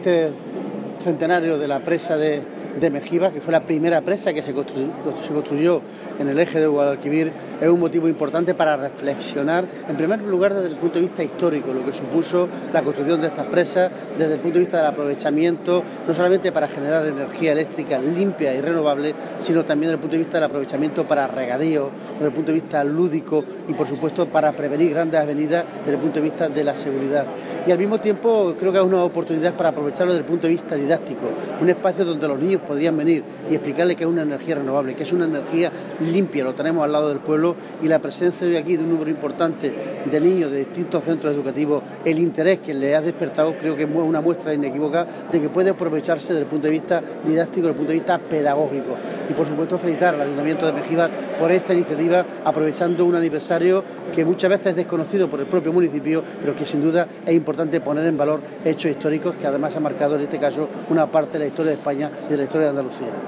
este centenario de la presa de Mengíbar, que fue la primera presa que se construyó en el eje de Guadalquivir, es un motivo importante para reflexionar, en primer lugar desde el punto de vista histórico, lo que supuso la construcción de estas presas, desde el punto de vista del aprovechamiento, no solamente para generar energía eléctrica limpia y renovable, sino también desde el punto de vista del aprovechamiento para regadío, desde el punto de vista lúdico y, por supuesto, para prevenir grandes avenidas desde el punto de vista de la seguridad. Y al mismo tiempo creo que es una oportunidad para aprovecharlo desde el punto de vista didáctico, un espacio donde los niños podrían venir y explicarles que es una energía renovable, que es una energía limpia, lo tenemos al lado del pueblo, y la presencia de aquí de un número importante de niños de distintos centros educativos, el interés que les ha despertado, creo que es una muestra inequívoca de que puede aprovecharse desde el punto de vista didáctico, desde el punto de vista pedagógico. Y por supuesto felicitar al Ayuntamiento de Mengíbar por esta iniciativa, aprovechando un aniversario que muchas veces es desconocido por el propio municipio, pero que sin duda es importante poner en valor hechos históricos que además han marcado en este caso una parte de la historia de España y de la historia de Andalucía.